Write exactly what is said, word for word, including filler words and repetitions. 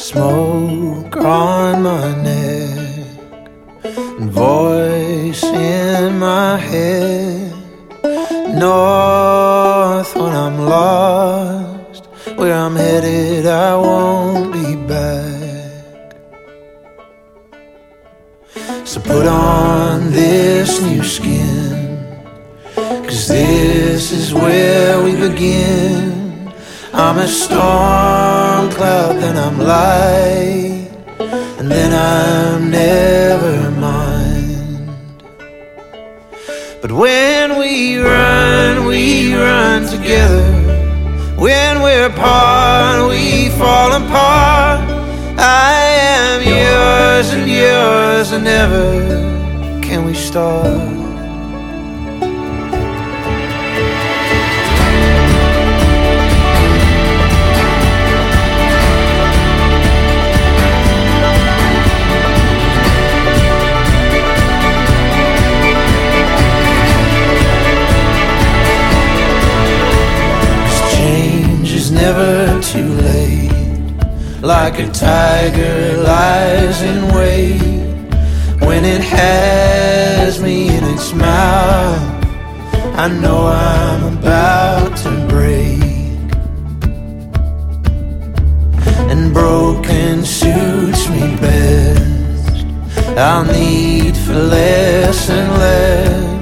Smoke on my neck and voice in my head. North when I'm lost, where I'm headed I won't be back. So put on this new skin, 'cause this is where we begin. I'm a storm cloud, then I'm light, and then I'm never mind. But when we run, we run together. When we're apart, we fall apart. I am yours and yours, and never can we start. Never too late, like a tiger lies in wait. When it has me in its mouth, I know I'm about to break. And broken suits me best, I'll need for less and less.